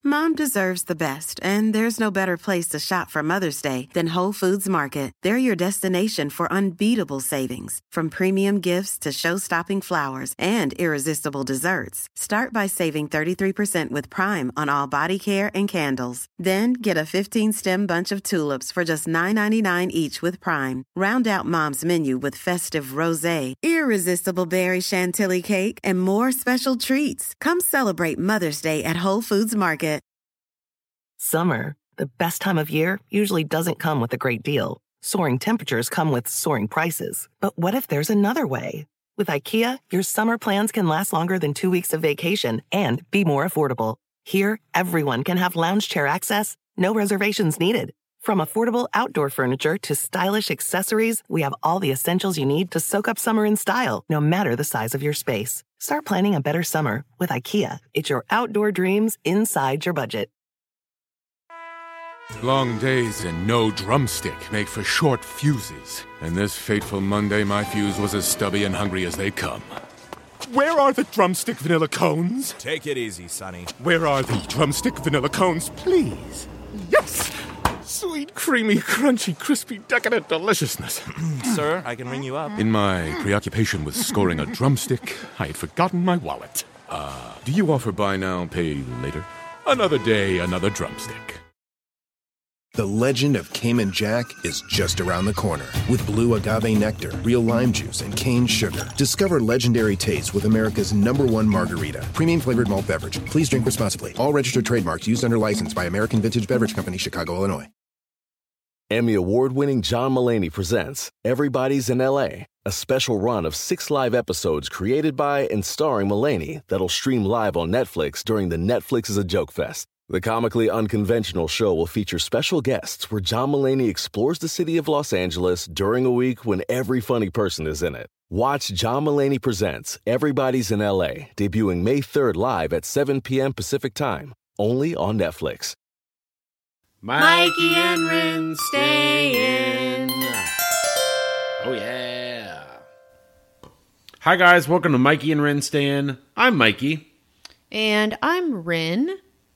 Mom deserves the best, and there's no better place to shop for Mother's Day than Whole Foods Market. They're your destination for unbeatable savings, from premium gifts to show-stopping flowers and irresistible desserts. Start by saving 33% with Prime on all body care and candles. Then get a 15-stem bunch of tulips for just $9.99 each with Prime. Round out Mom's menu with festive rosé, irresistible berry chantilly cake, and more special treats. Come celebrate Mother's Day at Whole Foods Market. Summer, the best time of year, usually doesn't come with a great deal. Soaring temperatures come with soaring prices. But what if there's another way? With IKEA, your summer plans can last longer than 2 weeks of vacation and be more affordable. Here, everyone can have lounge chair access, no reservations needed. From affordable outdoor furniture to stylish accessories, we have all the essentials you need to soak up summer in style, no matter the size of your space. Start planning a better summer with IKEA. It's your outdoor dreams inside your budget. Long days and no drumstick make for short fuses. And this fateful Monday, my fuse was as stubby and hungry as they come. Where are the drumstick vanilla cones? Take it easy, Sonny. Where are the drumstick vanilla cones, please? Yes! Sweet, creamy, crunchy, crispy, decadent deliciousness. Sir, I can ring you up. In my preoccupation with scoring a drumstick, I had forgotten my wallet. Do you offer buy now, pay later? Another day, another drumstick. The legend of Cayman Jack is just around the corner. With blue agave nectar, real lime juice, and cane sugar. Discover legendary taste with America's #1 margarita. Premium flavored malt beverage. Please drink responsibly. All registered trademarks used under license by American Vintage Beverage Company, Chicago, Illinois. Emmy award-winning John Mulaney presents Everybody's in L.A., a special run of 6 live episodes created by and starring Mulaney that'll stream live on Netflix during the Netflix is a Joke Fest. The comically unconventional show will feature special guests where John Mulaney explores the city of Los Angeles during a week when every funny person is in it. Watch John Mulaney Presents Everybody's in L.A., debuting May 3rd live at 7 p.m. Pacific Time, only on Netflix. Mikey and Rin stay in. Oh, yeah. Hi, guys. Welcome to Mikey and Rin Stay In. I'm Mikey. And I'm Rin.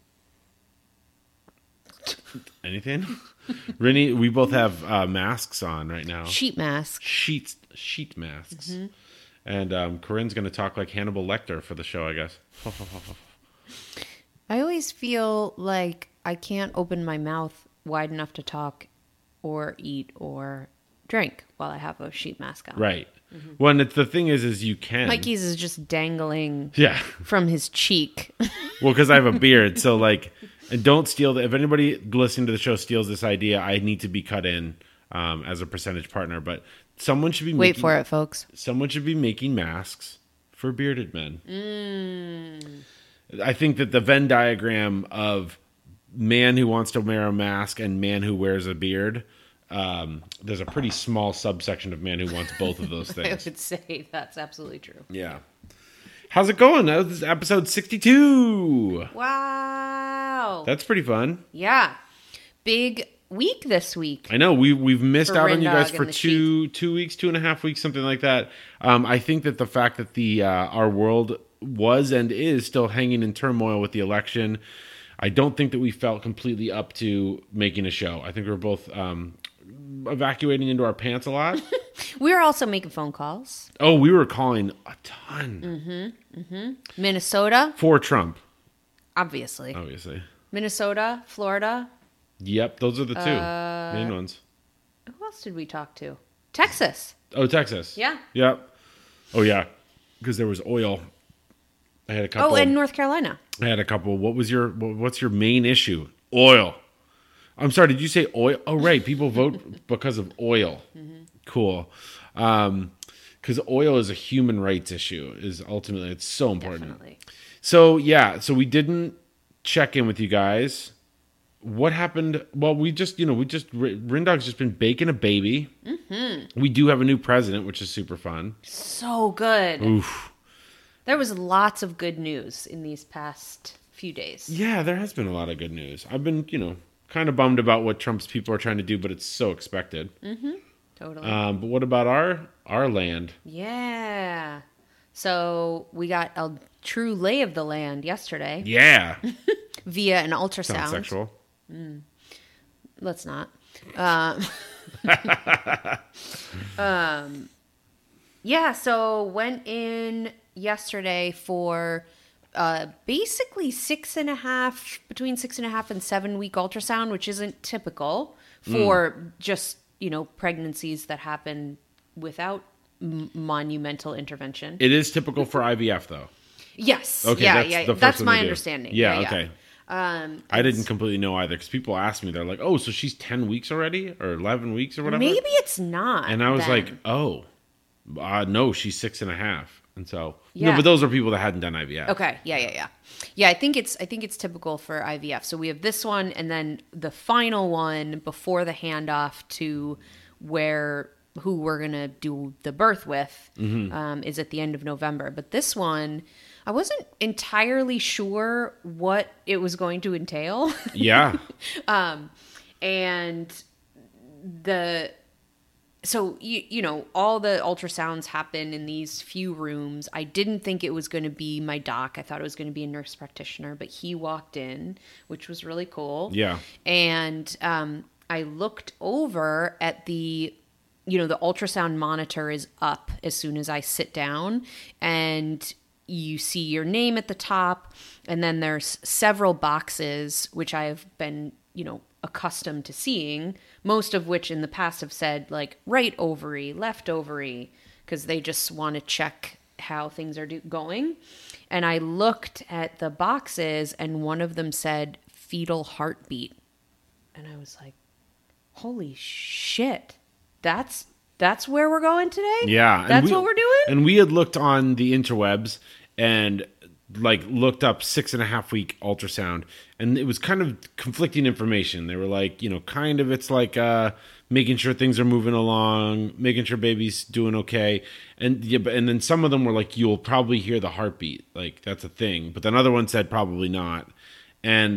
Anything? Rinny, we both have masks on right now. Sheet masks. Sheet masks. Mm-hmm. And Corinne's going to talk like Hannibal Lecter for the show, I guess. I always feel like I can't open my mouth wide enough to talk or eat or drink while I have a sheet mask on. Right. Mm-hmm. Well, and the thing is you can. Mikey's is just dangling from his cheek. Well, because I have a beard, so like, and don't steal if anybody listening to the show steals this idea, I need to be cut in as a percentage partner. But someone should be Wait for it, folks. Someone should be making masks for bearded men. I think that the Venn diagram of man who wants to wear a mask and man who wears a beard, there's a pretty small subsection of man who wants both of those things. I would say that's absolutely true. Yeah. How's it going? This is episode 62. Wow. That's pretty fun. Yeah. Big week this week. I know. We've missed out on you guys for 2 weeks, 2.5 weeks, something like that. I think that the fact that our world was and is still hanging in turmoil with the election, I don't think that we felt completely up to making a show. I think we were both evacuating into our pants a lot. We were also making phone calls. Oh, we were calling a ton. Minnesota. For Trump. Obviously. Minnesota, Florida. Yep, those are the two main ones. Who else did we talk to? Texas. Oh, Texas. Yeah. Yep. Oh, yeah. Because there was oil. I had a couple. Oh, and North Carolina. I had a couple. What's your main issue? Oil. I'm sorry, did you say oil? Oh, right. People vote because of oil. Mm-hmm. Cool. Because oil is a human rights issue. Ultimately, it's so important. Definitely. So, yeah. So we didn't check in with you guys. What happened? Well, Rindog's just been baking a baby. Mm-hmm. We do have a new president, which is super fun. So good. Oof. There was lots of good news in these past few days. Yeah, there has been a lot of good news. I've been, kind of bummed about what Trump's people are trying to do, but it's so expected. Mm-hmm. Totally. But what about our land? Yeah. So we got a true lay of the land yesterday. Yeah. via an ultrasound. Sounds sexual. Let's not. Yeah, so went in yesterday for basically between 6.5 and 7 week ultrasound, which isn't typical for just, pregnancies that happen without monumental intervention. It is typical for IVF, though. Yes. Okay, that's my understanding. Yeah, okay. I didn't completely know either, because people ask me, they're like, oh, so she's 10 weeks already, or 11 weeks or whatever? Maybe it's not. And I was like, oh, no, she's 6.5. And so, no, but those are people that hadn't done IVF. Okay, yeah. Yeah, I think it's typical for IVF. So we have this one, and then the final one before the handoff to who we're gonna do the birth with is at the end of November. But this one, I wasn't entirely sure what it was going to entail. Yeah. And so, all the ultrasounds happen in these few rooms. I didn't think it was going to be my doc. I thought it was going to be a nurse practitioner, but he walked in, which was really cool. Yeah. And I looked over at the ultrasound monitor is up as soon as I sit down, and you see your name at the top, and then there's several boxes, which I've been, accustomed to seeing, most of which in the past have said like right ovary, left ovary, because they just want to check how things are going. And I looked at the boxes, and one of them said fetal heartbeat. And I was like, holy shit, that's where we're going today? Yeah. That's what we're doing? And we had looked on the interwebs and looked up 6.5 week ultrasound, and it was kind of conflicting information. They were like, kind of, it's like making sure things are moving along, making sure baby's doing okay. And then some of them were like, you'll probably hear the heartbeat. Like, that's a thing. But then other one said probably not. And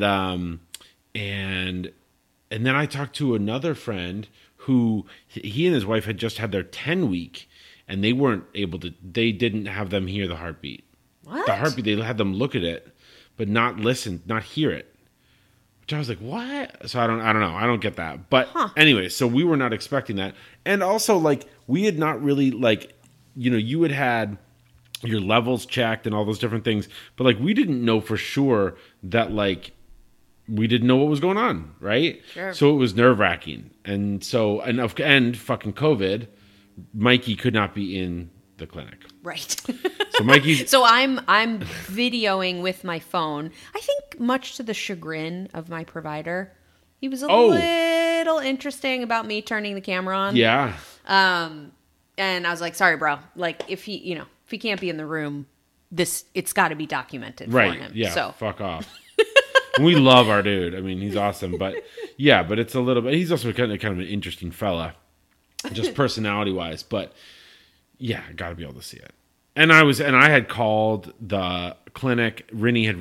then I talked to another friend who he and his wife had just had their 10 week, and they didn't have them hear the heartbeat. What? The heartbeat, they had them look at it, but not listen, not hear it. Which I was like, what? So I don't know. I don't get that. But anyway, so we were not expecting that. And also, we had not really, you had your levels checked and all those different things. But, we didn't know for sure that, we didn't know what was going on, right? Sure. So it was nerve-wracking. And so, and fucking COVID, Mikey could not be in the clinic. Right. So Mikey. So I'm videoing with my phone. I think much to the chagrin of my provider. He was a little interesting about me turning the camera on. Yeah. And I was like, sorry, bro. If he can't be in the room, it's got to be documented for him. Yeah. So fuck off. We love our dude. I mean, he's awesome. But yeah, but it's a little bit. He's also kind of an interesting fella, just personality wise. But yeah, I got to be able to see it. And I had called the clinic. Rinny had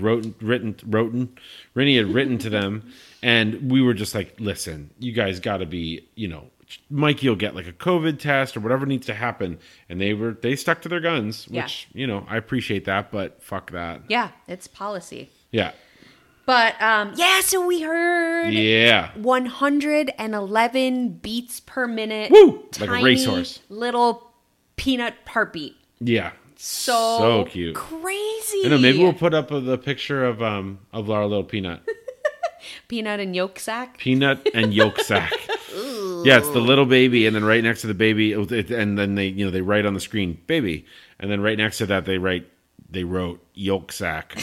written to them, and we were just like, listen, you guys got to be, Mikey will get a COVID test or whatever needs to happen. And they stuck to their guns, which, I appreciate that, but fuck that. Yeah, it's policy. Yeah. But, so we heard 111 beats per minute. Woo! Like a racehorse. Little peanut heartbeat. Yeah. So cute. Crazy. I know, maybe we'll put up the picture of our little Peanut. Peanut and yolk sack? Peanut and yolk sack. Yeah, it's the little baby, and then right next to the baby, and then they write on the screen, baby. And then right next to that, they wrote yolk sack.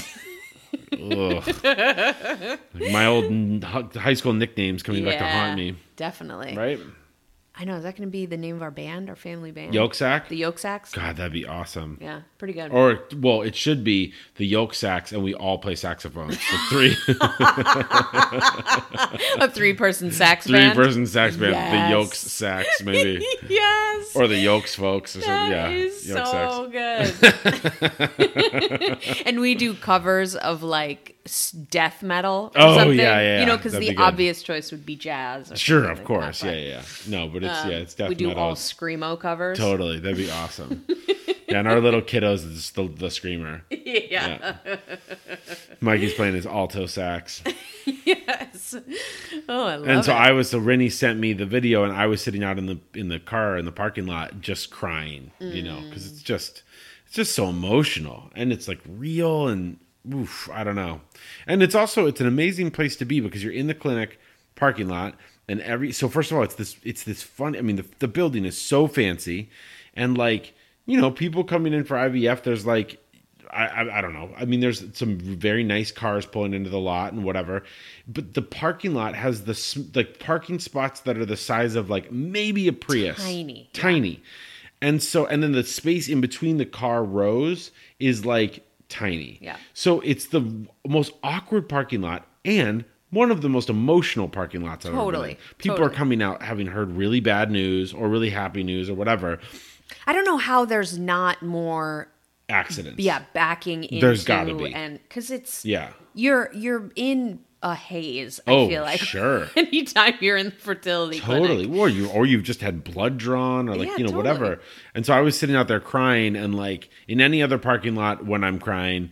My old high school nicknames coming back to haunt me. Definitely. Right? I know. Is that going to be the name of our band, our family band? Yolk Sack? The Yolk Sacks? God, that'd be awesome. Yeah, pretty good. Or, well, it should be the Yolk Sacks, and we all play saxophone. The three. A three-person sax band? Three-person sax band. Yes. The Yolks Sax, maybe. Yes. Or the Yolks folks. Or something. That Yeah. is Yolk so Sax. good. And we do covers of death metal or Oh, something. yeah. Because That'd the be good. obvious choice would be jazz. Or Sure, something of course. like that, Yeah. No, but it's death we do metal. all screamo covers. Totally. That'd be awesome. Yeah, and our little kiddos is the screamer. Yeah. Mikey's playing his alto sax. Yes. Oh, I love it. And so Rennie sent me the video, and I was sitting out in the car in the parking lot just crying, because it's just so emotional, and it's like real, and oof, I don't know. And it's an amazing place to be because you're in the clinic parking lot, and so first of all, it's this fun. I mean, the building is so fancy, and like, people coming in for IVF, there's like, I don't know. I mean, there's some very nice cars pulling into the lot and whatever, but the parking lot has the parking spots that are the size of like maybe a Prius, tiny. Yeah. And then the space in between the car rows is like tiny. Yeah. So it's the most awkward parking lot and one of the most emotional parking lots I've ever been in. People are coming out having heard really bad news or really happy news or whatever. I don't know how there's not more accidents. Yeah, backing into. There's gotta be. And because it's yeah, you're in a haze. I feel like sure. Anytime you're in the fertility clinic. Or you've just had blood drawn or like totally. Whatever. And so I was sitting out there crying, and like in any other parking lot when I'm crying,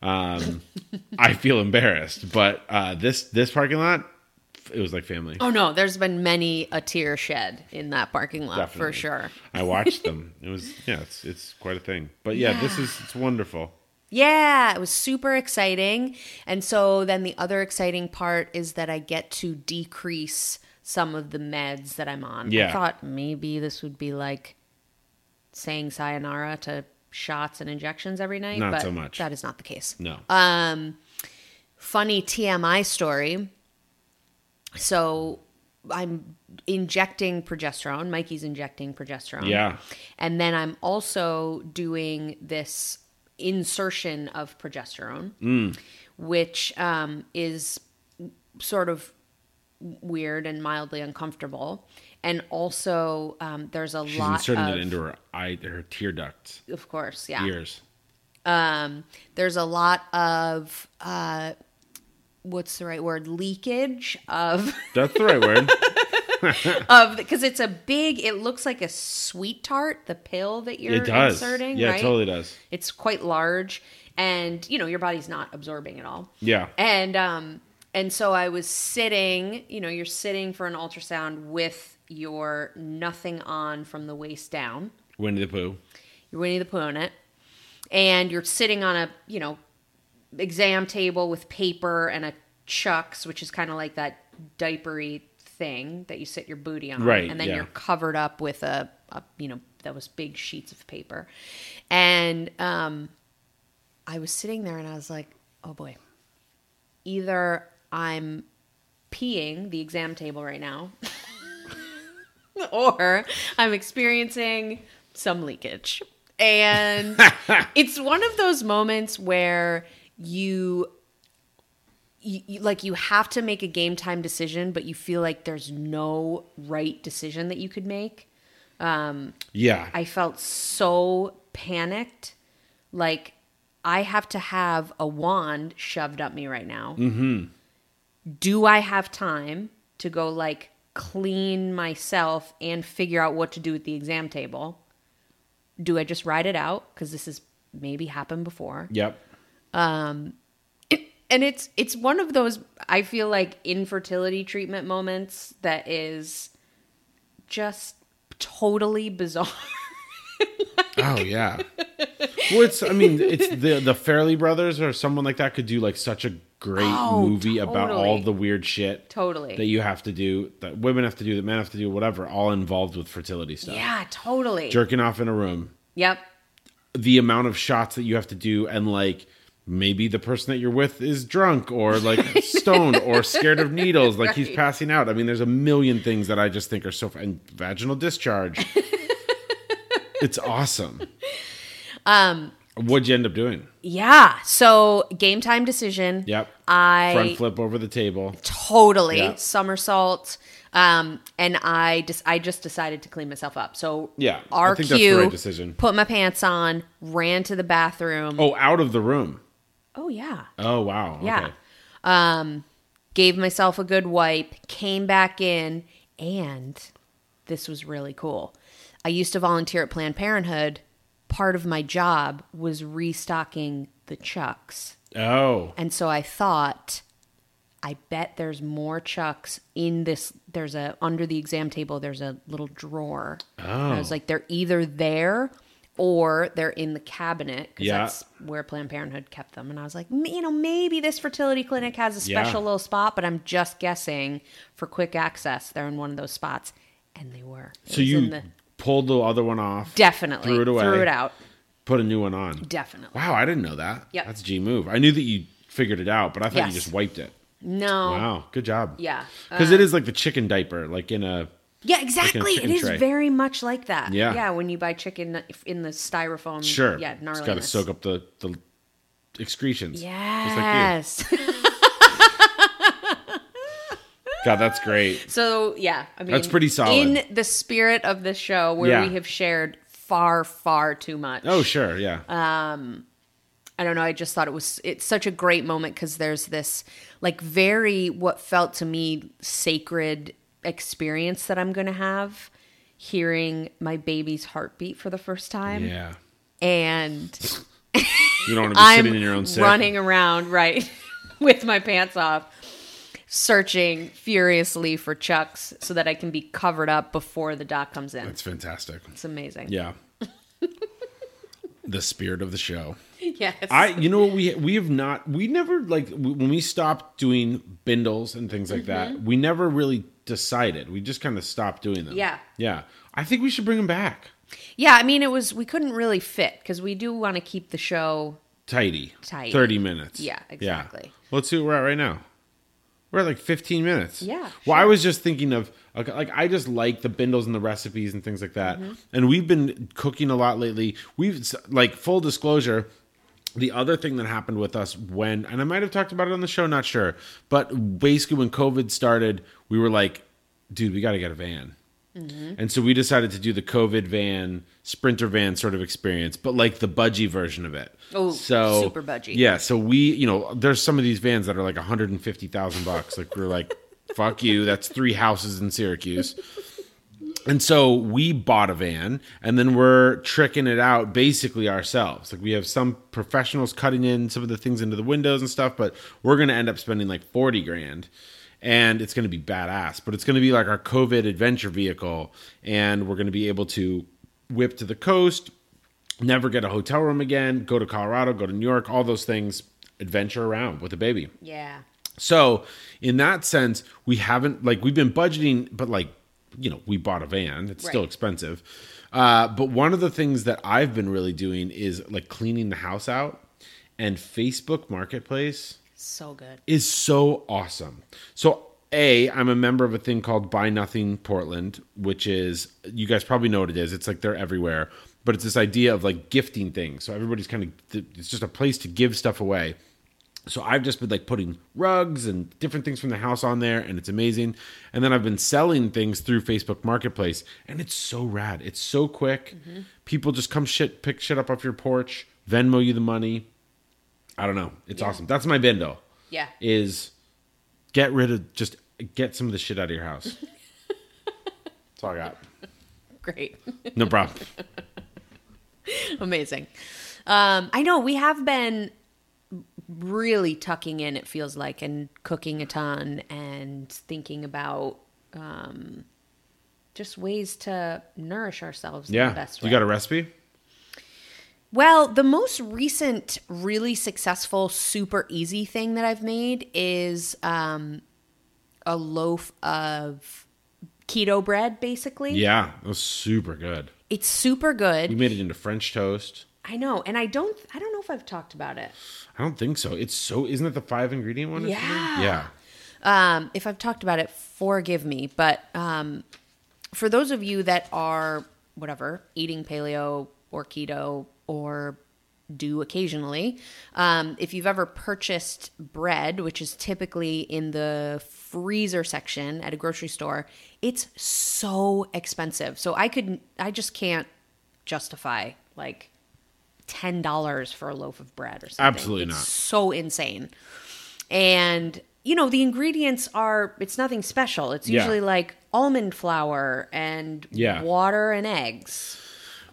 I feel embarrassed. But this parking lot, it was like family. Oh no, there's been many a tear shed in that parking lot. Definitely. For sure. I watched them. It was it's quite a thing. But it's wonderful. Yeah, it was super exciting. And so then the other exciting part is that I get to decrease some of the meds that I'm on. Yeah. I thought maybe this would be like saying sayonara to shots and injections every night. Not so much. That is not the case. No. Funny TMI story. So I'm injecting progesterone. Mikey's injecting progesterone. Yeah. And then I'm also doing this insertion of progesterone, which is sort of weird and mildly uncomfortable. And also, there's She's lot inserting it into her tear ducts. Of course, yeah. Ears. There's a lot of what's the right word? Leakage of. That's the right word. Because it's it looks like a sweet tart, the pill that you're inserting. Yeah, right? It totally does. It's quite large, and your body's not absorbing it all. Yeah. And so I was sitting, you're sitting for an ultrasound with your nothing on from the waist down. Winnie the Pooh. You're Winnie the Pooh on it. And you're sitting on a, exam table with paper and a chucks, which is kind of like that diapery thing that you sit your booty on. Right. And then you're covered up with a those big sheets of paper. And I was sitting there and I was like, oh boy, either I'm peeing the exam table right now or I'm experiencing some leakage. And it's one of those moments where you have to make a game time decision, but you feel like there's no right decision that you could make. I felt so panicked. Like I have to have a wand shoved up me right now. Mm-hmm. Do I have time to go like clean myself and figure out what to do with the exam table? Do I just ride it out? Because this has maybe happened before. Yep. And it's one of those, I feel like, infertility treatment moments that is just totally bizarre. Oh, yeah. Well, it's the Farrelly brothers or someone like that could do like such a great movie about all the weird shit that you have to do, that women have to do, that men have to do, whatever, all involved with fertility stuff. Yeah, totally. Jerking off in a room. Yep. The amount of shots that you have to do, and like maybe the person that you're with is drunk or like stoned or scared of needles, like he's passing out. I mean, there's a million things that I just think are so and vaginal discharge. It's awesome. What'd you end up doing? Yeah. So game time decision. Yep. Front flip over the table. Totally. Yep. Somersault. And I just decided to clean myself up. So yeah, RQ, I think that's the right decision. Put my pants on, ran to the bathroom. Oh, out of the room. Oh yeah. Oh wow. Yeah. Okay. Gave myself a good wipe, came back in, and this was really cool. I used to volunteer at Planned Parenthood. part of my job was restocking the Chucks. Oh. And so I thought, I bet there's more Chucks in this. Under the exam table, there's a little drawer. Oh. And I was like, they're either there or they're in the cabinet, because that's where Planned Parenthood kept them. And I was like, maybe this fertility clinic has a special little spot, but I'm just guessing for quick access, they're in one of those spots. And they were. So you pulled the other one off. Definitely. Threw it away. Threw it out. Put a new one on. Definitely. Wow, I didn't know that. Yep. That's a G move. I knew that you figured it out, but I thought you Yes. just wiped it. No. Wow, good job. Yeah. Because it is like the chicken diaper, like in a... Yeah, exactly. Like it is tray. very much like that. Yeah. Yeah, when you buy chicken in the styrofoam. Sure. Yeah, gnarliness. It's got to soak up the excretions. Yes. Just like you. God, that's great. So, yeah. I mean, That's pretty solid. In the spirit of the show where we have shared far, far too much. Oh, sure. Yeah. I don't know. I just thought it's such a great moment because there's this like very, what felt to me, sacred experience that I'm going to have hearing my baby's heartbeat for the first time. Yeah. And you don't want to be sitting in your own sick. Running around, right, with my pants off, searching furiously for Chucks so that I can be covered up before the doc comes in. That's fantastic. It's amazing. Yeah. The spirit of the show. Yes. We never, like, when we stopped doing bindles and things like that, we never really decided. We just kind of stopped doing them. Yeah. Yeah. I think we should bring them back. Yeah, I mean, we couldn't really fit because we do want to keep the show Tidy. 30 minutes. Yeah, exactly. Yeah. Let's see where we're at right now. We're at like 15 minutes. Yeah. Well, sure. I was just thinking of, like, I just like the bindles and the recipes and things like that. And we've been cooking a lot lately. Like, full disclosure, the other thing that happened with us and I might have talked about it on the show, not sure, but basically when COVID started, we were like, dude, we got to get a van. And so we decided to do the COVID van, Sprinter van sort of experience, but like the budgie version of it. Oh, so, super budgie. Yeah, so there's some of these vans that are like $150,000. Like, we're like, fuck you, that's 3 houses in Syracuse. And so we bought a van, and then we're tricking it out basically ourselves. Like, we have some professionals cutting in some of the things into the windows and stuff, but we're going to end up spending like $40,000. And it's going to be badass, but it's going to be like our COVID adventure vehicle. And we're going to be able to whip to the coast, never get a hotel room again, go to Colorado, go to New York, all those things, adventure around with a baby. Yeah. So in that sense, we've been budgeting, but we bought a van. It's still expensive. But one of the things that I've been really doing is like cleaning the house out, and Facebook Marketplace So good. is so awesome. So I'm a member of a thing called Buy Nothing Portland, which is, you guys probably know what it is. It's like they're everywhere, but it's this idea of like gifting things. So everybody's it's just a place to give stuff away. So I've just been like putting rugs and different things from the house on there, and it's amazing. And then I've been selling things through Facebook Marketplace, and it's so rad. It's so quick. People just come pick shit up off your porch, Venmo you the money. I don't know. It's awesome. That's my bindle. Yeah. Is get some of the shit out of your house. That's all I got. Great. No problem. Amazing. I know we have been really tucking in, it feels like, and cooking a ton and thinking about just ways to nourish ourselves in the best way. You got a recipe? Well, the most recent really successful, super easy thing that I've made is a loaf of keto bread, basically. Yeah, it was super good. It's super good. We made it into French toast. I know, and I don't know if I've talked about it. I don't think so. Isn't it the 5-ingredient one? Yeah. Yeah. If I've talked about it, forgive me. But for those of you that are, eating paleo or keto or do occasionally, if you've ever purchased bread, which is typically in the freezer section at a grocery store, it's so expensive. So I just can't justify like $10 for a loaf of bread or something. Absolutely not. So insane. And the ingredients it's nothing special. It's usually like almond flour and water and eggs.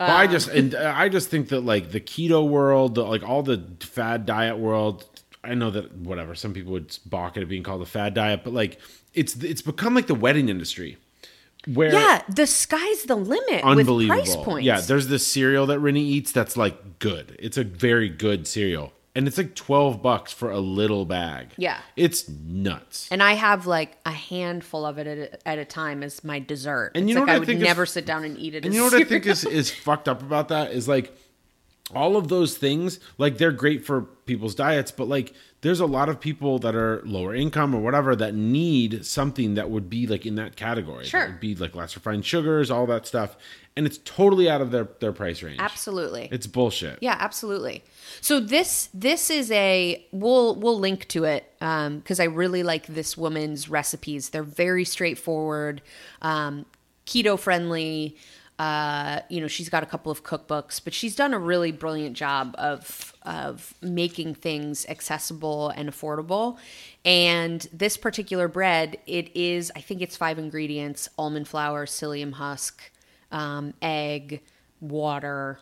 Well, I just think that like the keto world, like all the fad diet world, I know that whatever, some people would balk at it being called a fad diet, but like it's become like the wedding industry. Where the sky's the limit unbelievable. With price points. Yeah, there's this cereal that Rinny eats that's like good. It's a very good cereal. And it's like $12 for a little bag. Yeah. It's nuts. And I have like a handful of it at a time as my dessert. And it's you know like what I would never sit down and eat it. And you know what I think is fucked up about that is like all of those things, like they're great for people's diets, but like there's a lot of people that are lower income or whatever that need something that would be like in that category. Sure. That would be like less refined sugars, all that stuff. And it's totally out of their price range. Absolutely. It's bullshit. Yeah, absolutely. So this is we'll link to it because I really like this woman's recipes. They're very straightforward, keto friendly. She's got a couple of cookbooks, but she's done a really brilliant job of making things accessible and affordable. And this particular bread, I think it's 5 ingredients: almond flour, psyllium husk, egg, water,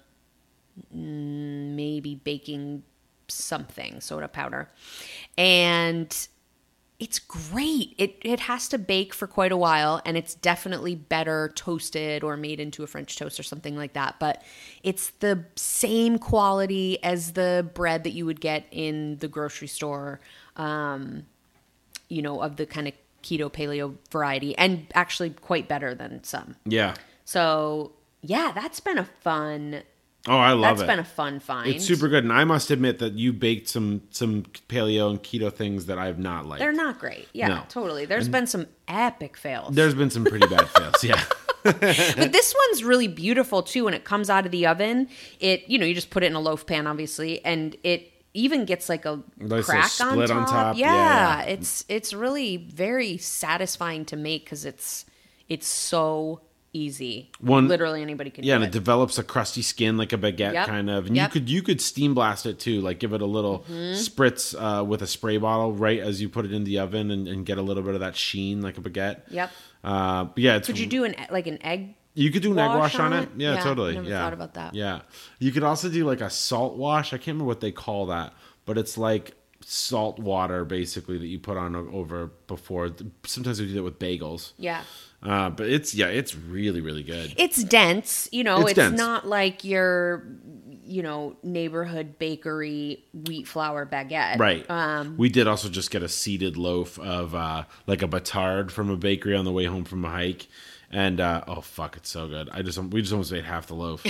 maybe baking something, soda powder. And it's great. It has to bake for quite a while, and it's definitely better toasted or made into a French toast or something like that. But it's the same quality as the bread that you would get in the grocery store, of the kind of keto paleo variety, and actually quite better than some. Yeah. So yeah, that's been a fun. Oh, I love it. That's been a fun find. It's super good. And I must admit that you baked some paleo and keto things that I have not liked. They're not great. Yeah, No. totally. There's been some epic fails. There's been some pretty bad fails, yeah. But this one's really beautiful too. When it comes out of the oven, you just put it in a loaf pan, obviously, and it even gets like a nice crack split on top. Yeah, it's really very satisfying to make because it's so easy. Literally anybody can do it. Yeah, and it develops a crusty skin like a baguette kind of. And you could steam blast it too, like give it a little spritz with a spray bottle right as you put it in the oven and get a little bit of that sheen like a baguette. Yep. But yeah, could you do an egg? You could do an egg wash on it. Yeah, totally. Never thought about that. Yeah. You could also do like a salt wash. I can't remember what they call that, but it's like salt water basically that you put on over before. Sometimes we do that with bagels. Yeah. But it's really, really good. It's dense, it's dense. not like your, neighborhood bakery wheat flour baguette. Right. We did also just get a seeded loaf of like a batard from a bakery on the way home from a hike. And oh fuck, it's so good. We just almost made half the loaf.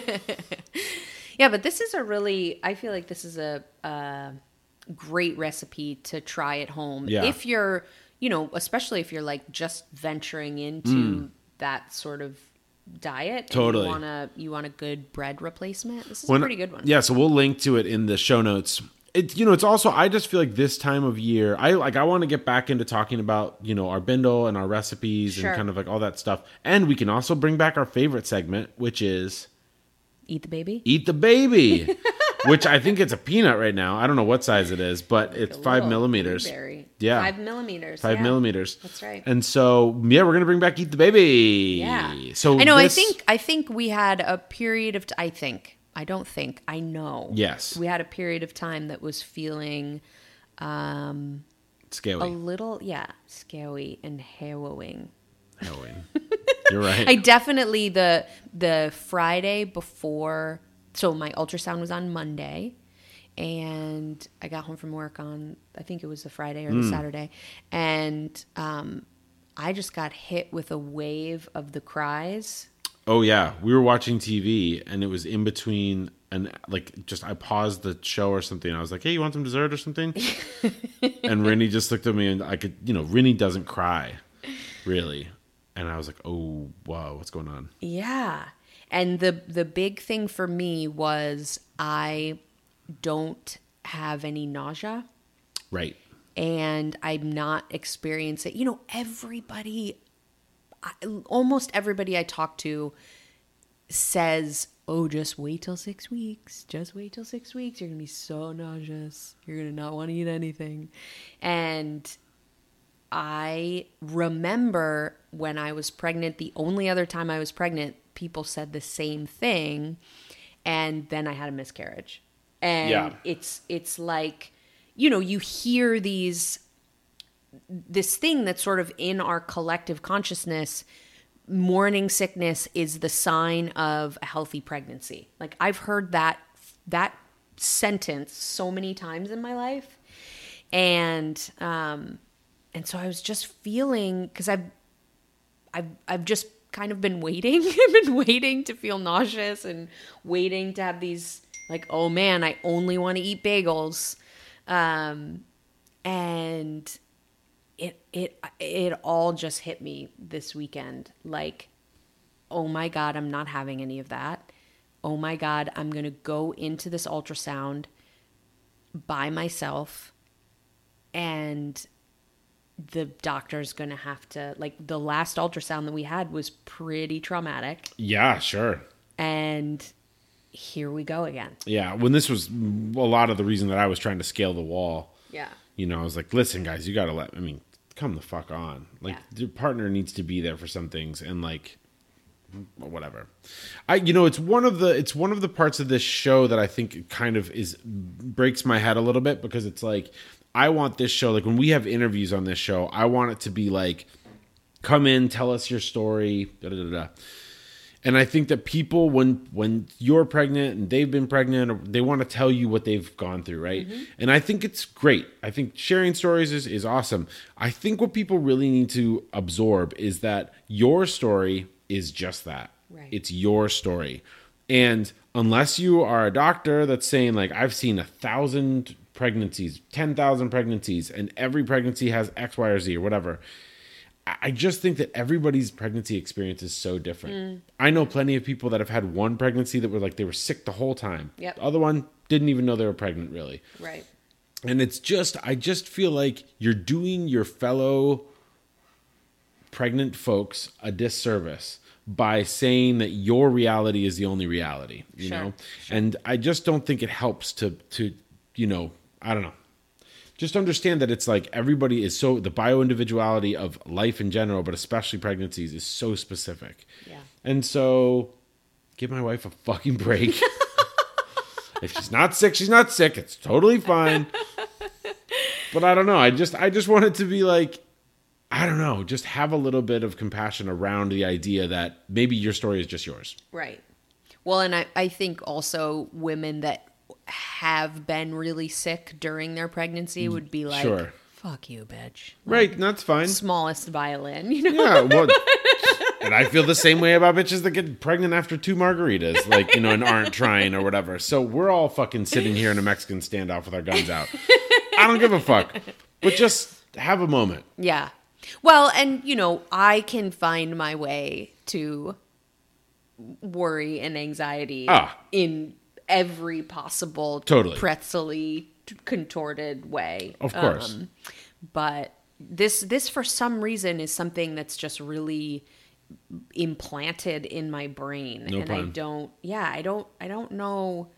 Yeah, but this is I feel like this is a great recipe to try at home. Yeah. If you're especially if you're like just venturing into that sort of diet. Totally. And you want a good bread replacement. This is a pretty good one. Yeah, so we'll link to it in the show notes. It's also, I just feel like this time of year, I want to get back into talking about, our bindle and our recipes and kind of like all that stuff. And we can also bring back our favorite segment, which is Eat the Baby. Eat the Baby. Which I think it's a peanut right now. I don't know what size it is, but it's 5 millimeters. Blueberry. Yeah. 5 millimeters. 5 millimeters. That's right. And so, yeah, we're going to bring back Eat the Baby. Yeah. So I know. I think we had a period of, I know. Yes. We had a period of time that was feeling scary. A little, scary and harrowing. You're right. I definitely, the Friday before, so my ultrasound was on Monday, and I got home from work on, I think it was the Friday or the Saturday, and I just got hit with a wave of the cries. Oh yeah, we were watching TV, and it was in between, and I paused the show or something. I was like, "Hey, you want some dessert or something?" And Rinny just looked at me, and I could, Rinny doesn't cry, really, and I was like, "Oh, wow, what's going on?" Yeah, and the big thing for me was I don't have any nausea, right, and I'm not experiencing. Almost everybody I talk to says, "Oh, just wait till 6 weeks. Just wait till 6 weeks. You're going to be so nauseous. You're going to not want to eat anything." And I remember when I was pregnant, the only other time I was pregnant, people said the same thing, and then I had a miscarriage. And it's like, you know, you hear this thing that's sort of in our collective consciousness. Morning sickness is the sign of a healthy pregnancy. Like, I've heard that sentence so many times in my life. And so I was just feeling, because I've just kind of been waiting. I've been waiting to feel nauseous and waiting to have these, like, oh man, I only want to eat bagels. And it all just hit me this weekend. Like, oh my God, I'm not having any of that. Oh my God, I'm going to go into this ultrasound by myself, and the doctor's going to have to, like, the last ultrasound that we had was pretty traumatic. Yeah, sure. And here we go again. Yeah, when this was a lot of the reason that I was trying to scale the wall. Yeah. You know, I was like, listen, guys, you got to come the fuck on. Like, your partner needs to be there for some things, and, like, whatever. It's one of the parts of this show that I think kind of breaks my head a little bit, because it's like, I want this show, like, when we have interviews on this show, I want it to be like, come in, tell us your story, da da da da. And I think that people, when you're pregnant and they've been pregnant, they want to tell you what they've gone through, right? Mm-hmm. And I think it's great. I think sharing stories is awesome. I think what people really need to absorb is that your story is just that. Right. It's your story. And unless you are a doctor that's saying, like, I've seen 1,000 pregnancies, 10,000 pregnancies, and every pregnancy has X, Y, or Z or whatever, I just think that everybody's pregnancy experience is so different. I know plenty of people that have had one pregnancy that were like, they were sick the whole time. Yep. The other one didn't even know they were pregnant, really. Right. And it's just, I just feel like you're doing your fellow pregnant folks a disservice by saying that your reality is the only reality, you know? Sure. And I just don't think it helps to, you know, I don't know. Just understand that it's like everybody is so, the bio-individuality of life in general, but especially pregnancies, is so specific. Yeah. And so give my wife a fucking break. If she's not sick, she's not sick. It's totally fine. But I don't know. I just want it to be like, I don't know, just have a little bit of compassion around the idea that maybe your story is just yours. Right. Well, and I think also women that have been really sick during their pregnancy would be like, sure, fuck you, bitch. Right, that's fine. Smallest violin, you know? Yeah, well, and I feel the same way about bitches that get pregnant after 2 margaritas, like, you know, and aren't trying or whatever. So we're all fucking sitting here in a Mexican standoff with our guns out. I don't give a fuck. But just have a moment. Yeah. Well, and, you know, I can find my way to worry and anxiety in every possible pretzel-y, contorted way. Of course. But this for some reason is something that's just really implanted in my brain. No and pun. I don't know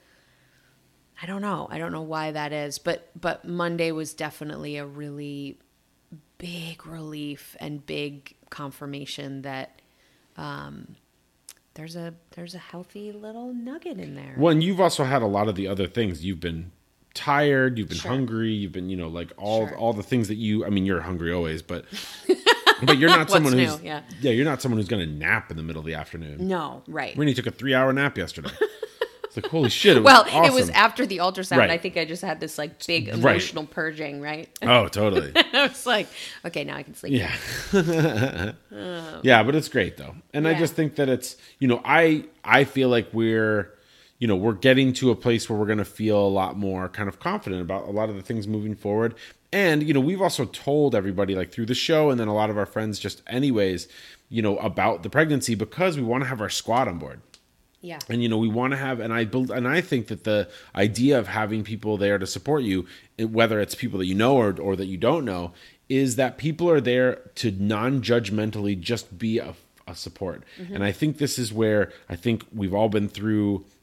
why that is. But Monday was definitely a really big relief and big confirmation that there's a healthy little nugget in there. Well, and you've also had a lot of the other things. You've been tired, you've been hungry, you've been, you know, like all the things that you're hungry always, but you're not someone who's you're not someone who's going to nap in the middle of the afternoon. No, right. Renee took a 3-hour nap yesterday. It's like, holy shit, it was awesome. It was after the ultrasound. Right. I think I just had this like big emotional purging, right? Oh, totally. I was like, okay, now I can sleep. Yeah. Yeah, but it's great though. And I just think that it's, you know, I feel like we're getting to a place where we're going to feel a lot more kind of confident about a lot of the things moving forward. And, you know, we've also told everybody, like, through the show and then a lot of our friends just anyways, you know, about the pregnancy, because we want to have our squad on board. Yeah. And, you know, we want to have, and I think that the idea of having people there to support you, whether it's people that you know or that you don't know, is that people are there to non-judgmentally just be a support. Mm-hmm. And I think this is where I think we've all been through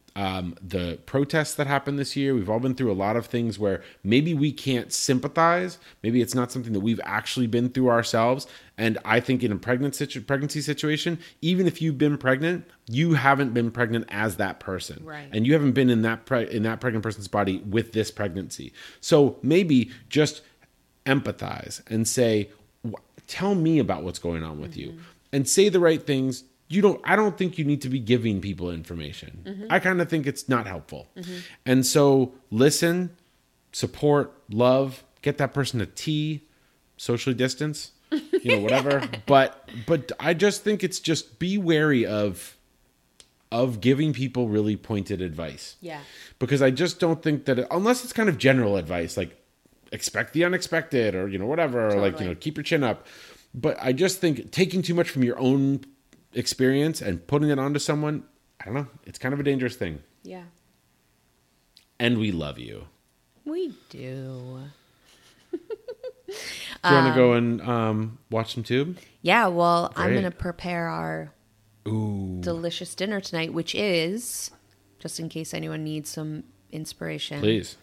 the protests that happened this year. We've all been through a lot of things where maybe we can't sympathize. Maybe it's not something that we've actually been through ourselves. And I think in a pregnancy situation, even if you've been pregnant, you haven't been pregnant as that person. Right. And you haven't been in that pregnant person's body with this pregnancy. So maybe just empathize and say, tell me about what's going on with you, and say the right things. I don't think you need to be giving people information. I kind of think it's not helpful. And so listen, support, love, get that person a tea, socially distance, whatever. But I just think it's just be wary of giving people really pointed advice. Yeah. Because I just don't think that unless it's kind of general advice, like expect the unexpected or, whatever, Totally. or like, keep your chin up. But I just think taking too much from your own experience and putting it onto someone, I don't know, it's kind of a dangerous thing. Yeah. And we love you. We do. Do you want to go and watch some Tube? Yeah, well, Great. I'm going to prepare our delicious dinner tonight, which is, just in case anyone needs some inspiration. Please.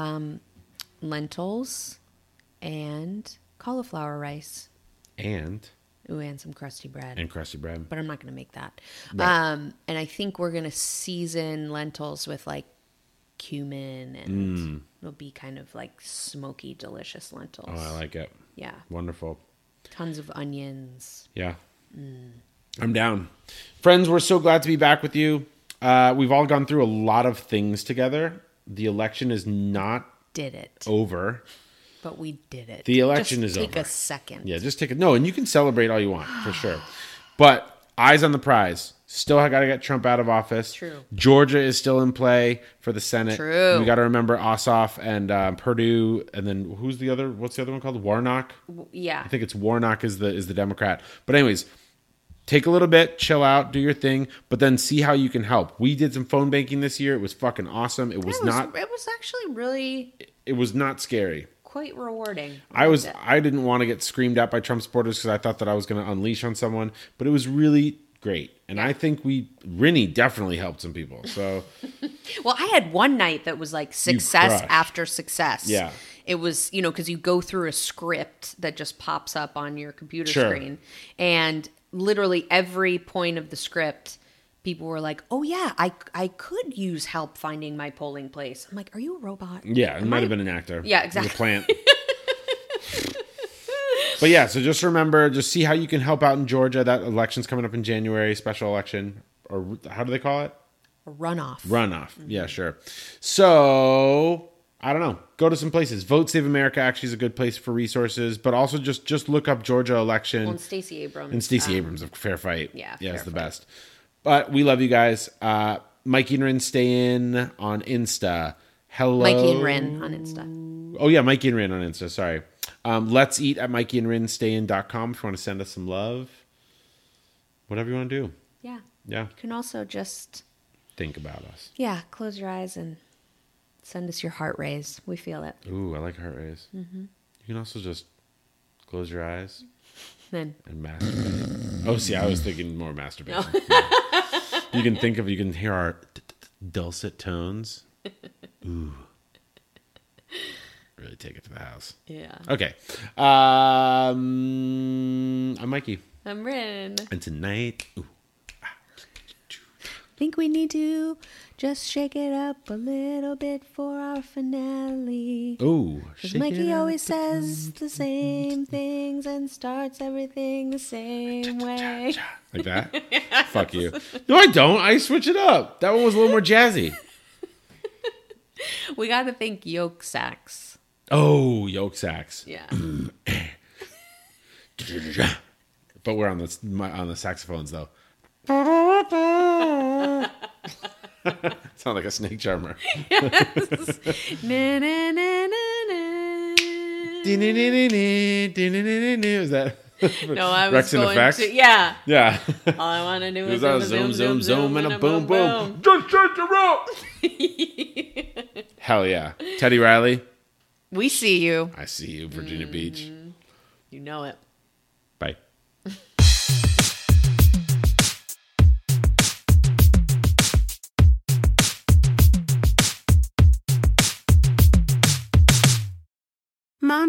Lentils and cauliflower rice. And And some crusty bread. But I'm not going to make that. Right. And I think we're going to season lentils with like cumin, and it'll be kind of like smoky, delicious lentils. Oh, I like it. Yeah. Wonderful. Tons of onions. Yeah. I'm down. Friends, we're so glad to be back with you. We've all gone through a lot of things together. The election is not over. But we did it. The election is over. Take a second. Yeah, just take it. No, and you can celebrate all you want, for sure. But eyes on the prize. Still got to get Trump out of office. True. Georgia is still in play for the Senate. True. We got to remember Ossoff and Perdue, and then what's the other one called? Warnock? Yeah. I think it's Warnock is the Democrat. But anyways, take a little bit, chill out, do your thing, but then see how you can help. We did some phone banking this year. It was fucking awesome. It was actually really It was not scary. quite rewarding. I didn't want to get screamed at by Trump supporters because I thought that I was going to unleash on someone, but it was really great. And I think Rinny definitely helped some people. So, well, I had one night that was like success after success. Yeah. It was, because you go through a script that just pops up on your computer screen, and literally every point of the script, people were like, "Oh yeah, I could use help finding my polling place." I'm like, "Are you a robot?" Yeah, it might have been an actor. Yeah, exactly. The plant. But yeah, so just remember, just see how you can help out in Georgia. That election's coming up in January, special election, or how do they call it? A runoff. Runoff. Yeah, sure. So I don't know. Go to some places. Vote Save America actually is a good place for resources, but also just look up Georgia election. Well, and Stacey Abrams. And Stacey Abrams, a fair fight. Yeah, it's the best. But we love you guys. Mikey and Rin stay in on Insta. Hello. Mikey and Rin on Insta. Oh, yeah, Mikey and Rin on Insta. Sorry. Let's eat at mikeyandrinstayin.com if you want to send us some love. Whatever you want to do. Yeah. Yeah. You can also just think about us. Yeah, close your eyes and send us your heart raise. We feel it. Ooh, I like heart raise. Mm-hmm. You can also just close your eyes and masturbate. Oh, see, I was thinking more masturbation. No. You can hear our dulcet tones. Ooh. Really take it to the house. Yeah. Okay. I'm Mikey. I'm Rin. And tonight, think we need to just shake it up a little bit for our finale. Ooh. Because Mikey always says the same things and starts everything the same way. Like that? Yes. Fuck you. No, I don't. I switch it up. That one was a little more jazzy. We got to think yolk sax. Oh, yolk sax. Yeah. But we're on the saxophones though. Sound like a snake charmer. Yes. Na, na, na, na, na. Is that? No, I was Rex and going Effects? to. Yeah. Yeah. All I want to do is a zoom, zoom, and a boom, boom. Just shake the rope. Hell yeah. Teddy Riley. We see you. I see you, Virginia Beach. You know it. Bye.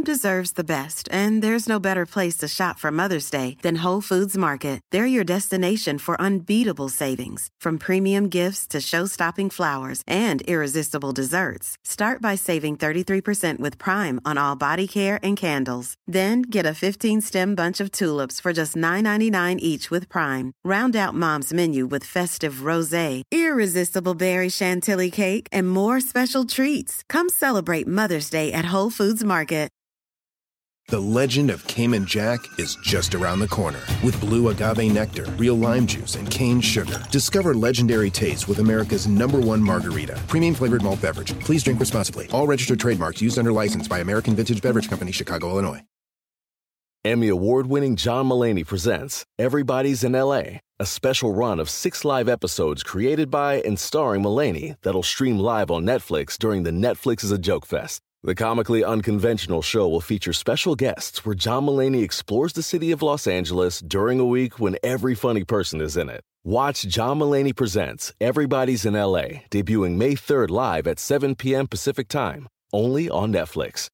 deserves the best, and there's no better place to shop for Mother's Day than Whole Foods Market. They're your destination for unbeatable savings, from premium gifts to show-stopping flowers and irresistible desserts. Start by saving 33% with Prime on all body care and candles. Then get a 15-stem bunch of tulips for just $9.99 each with Prime. Round out Mom's menu with festive rosé, irresistible berry chantilly cake, and more special treats. Come celebrate Mother's Day at Whole Foods Market. The legend of Cayman Jack is just around the corner. With blue agave nectar, real lime juice, and cane sugar. Discover legendary taste with America's #1 margarita. Premium flavored malt beverage. Please drink responsibly. All registered trademarks used under license by American Vintage Beverage Company, Chicago, Illinois. Emmy award-winning John Mulaney presents Everybody's in L.A., a special run of 6 live episodes created by and starring Mulaney that'll stream live on Netflix during the Netflix is a Joke Fest. The comically unconventional show will feature special guests where John Mulaney explores the city of Los Angeles during a week when every funny person is in it. Watch John Mulaney Presents Everybody's in L.A., debuting May 3rd live at 7 p.m. Pacific Time, only on Netflix.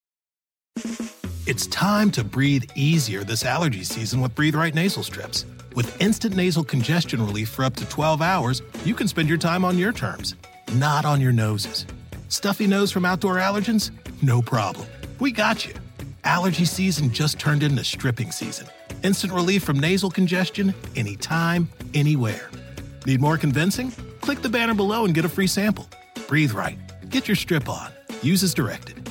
It's time to breathe easier this allergy season with Breathe Right nasal strips. With instant nasal congestion relief for up to 12 hours, you can spend your time on your terms, not on your noses. Stuffy nose from outdoor allergens? No problem. We got you. Allergy season just turned into stripping season. Instant relief from nasal congestion anytime, anywhere. Need more convincing? Click the banner below and get a free sample. Breathe Right. Get your strip on. Use as directed.